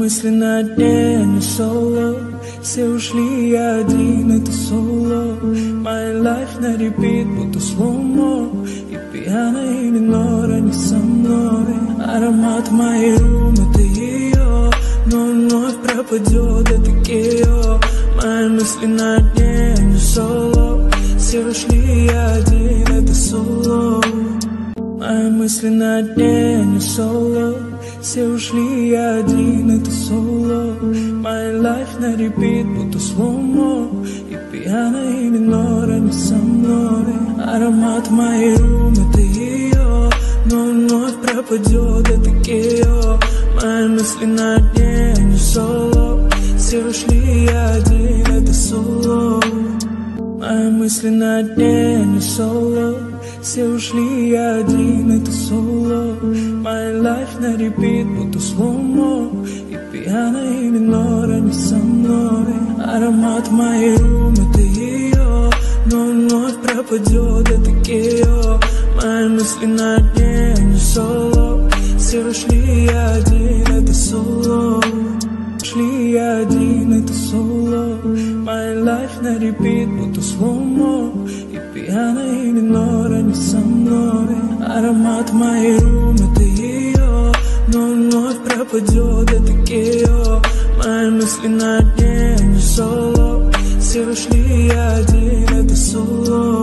мысли на дне не соло. Все ушли, я один, это соло. My life на репит, будто слоумо. И пьяная, и минор, они со мной. Аромат моей рум, это ее. Но вновь пропадет, это гео. Мои мысли на дне не соло. Все ушли, я один, это соло. Мои мысли на дне не соло. Все ушли, я один, это соло. My life на репит, будто слоумо. И пьяная, и минор, они со мной. Аромат моей рум, это ее. Но вновь пропадет, это гео. Мои мысли на дне не соло. Все ушли, я один, это соло. Мои мысли на дне не соло. Все ушли, я один, это соло. My life на репит, будто слоумо. И пьяная, и минор, они со мной. Аромат моей рум, это ее. Но вновь пропадет, это гео. Мои мысли на дне не соло. Все ушли, я один, это соло. Ушли, я один, это соло. My life на репит, будто слоумо. И пьяная, и минор, они со мной. Аромат моей рум, это ее. Но вновь пропадет, это гео. Мои мысли на дне не соло. Все ушли, я один, это соло.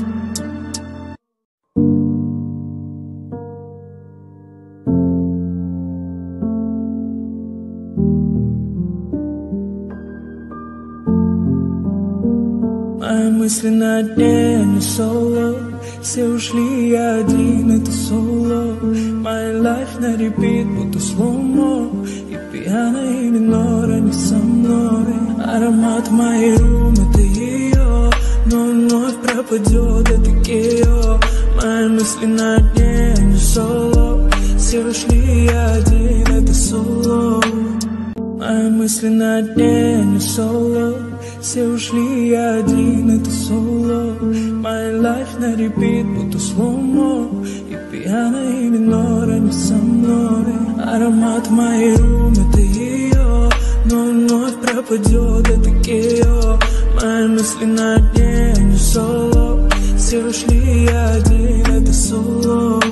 Мои мысли на дне не соло. Все ушли, я один, это соло. My life на репит, будто слоумо. И пьяная, и минор, они со мной. Аромат моей рум, это ее. Но вновь пропадет, это гео. Мои мысли на дне не соло. Все ушли, я один, это соло. Мои мысли на дне не соло. Все ушли, я один, это соло. My life на репит, будто слоумо. И пьяная, и минор, они со мной. Аромат моей рум, это ее. Но вновь пропадет, это гео. Мои мысли на дне не соло. Все ушли, я один, это соло.